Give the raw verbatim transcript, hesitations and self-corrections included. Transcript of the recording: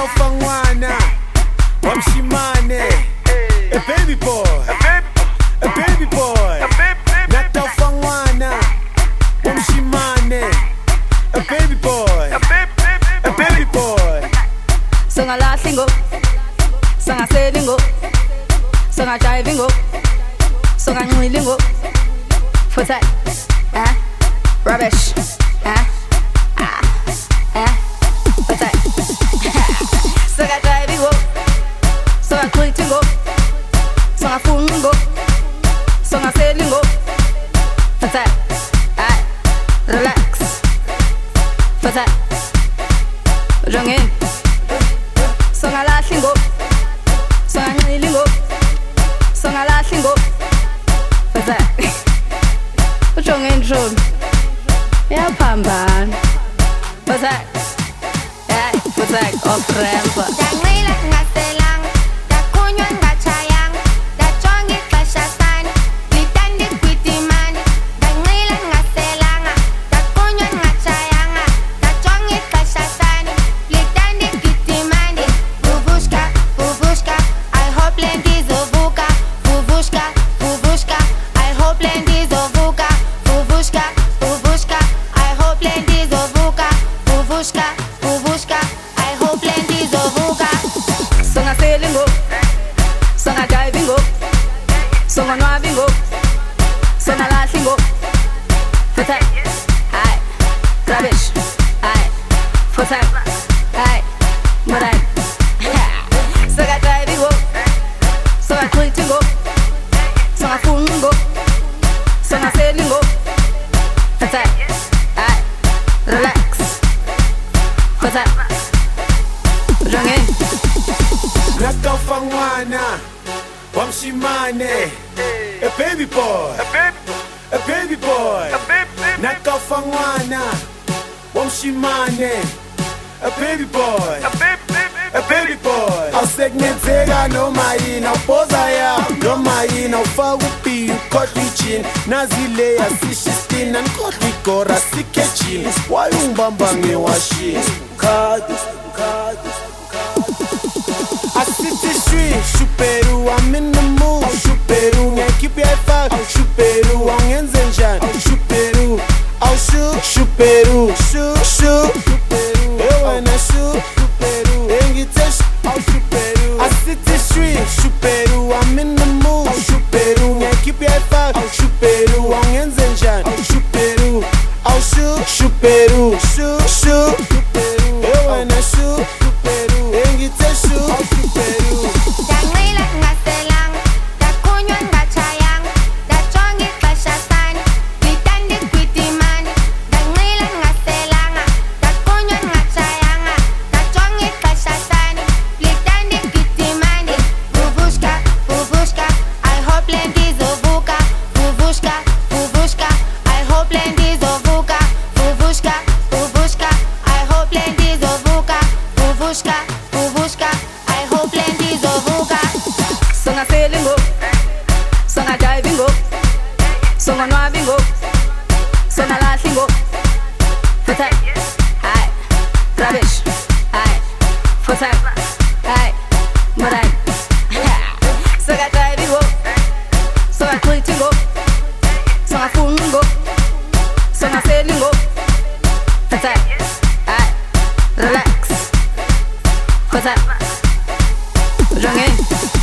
Nakofangwana Wamshimane A baby boy A baby boy Nakofangwana Wamshimane A baby boy A baby boy Songa lashingo Songa selingo Songa jivingo Songa nwilingo Fotek Eh Rubbish Eh Ah Eh Fotek Songa jivingo Songa quittingo Songa fungo Songa selingo Fotek Eh Relax Fotek Jongin Songa lashingo Songa nwilingo Songa lashingo Fotek Ujongin Jom Yaphambana Fotek Eh Fotek okrempa Dangila ngaselang Dakunyon ngachayang Dajongi kashasan Litandi kwitiman Dangila ngaselang Dakunyon ngachayang Dajongi kashasan Litandi kwitiman Vuvushka, vuvushka I hope lendiz ovuka Vuvushka, vuvushka I hope lendiz ovuka Vuvushka, vuvushka I hope lendiz ovuka Vuvushka, vuvushka I hope lendiz ovuka Songa selingo Songa jivingo Songa nwavingo Songa lashingo Fotek Aye Rubbish Aye Fotek Aye Moran Songa jivingo Songa quittingo Songa fungo Songa selingo Fotek Aye Relax Fotek Jongin Nakofangwana Wamshimane A baby boy A baby boy Nakofangwana Wamshimane A baby boy A baby boy Awusekunenzeka noma yini awuboza ya noma yini awufaka upi ukhohlwa ijini nazile yasishistina nikhohlwa igora sikejini wayungibamba ngewashini khadi khadi Asithi shwi Shuperu I'm in the mood Shuperu ngekiphi ayifaka Shuperu awungenze njani Shuperu awushu Shuperu shu shu Shuperu wena shu Shuperu engithe Shuperu Asithi shwi Shuperu I'm in the mood Shuperu ngekiphi ayifaka Shuperu awungenze njani Shuperu awushu Shuperu shu shu Shuperu wena shu Shuperu engithe shu Dangila ngaselang Dakunyon ngachayang Dajongi kashasan Litandi kwitiman Dangila ngaselang Dakunyon ngachayang Dajongi kashasan Litandi kwitiman Vuvushka, vuvushka I hope lendiz ovuka Vuvushka, vuvushka I hope lendiz ovuka Vuvushka, vuvushka I hope lendiz ovuka Vuvushka, vuvushka I hope lendiz ovuka Songa selingo Songa jivingo Songa nwavingo Songa lashingo Fotek Aye Rubbish Aye Fotek Aye Moran Songa jivingo Songa quittingo Songa fungo Songa selingo Fotek Aye Relax Fotek Jongin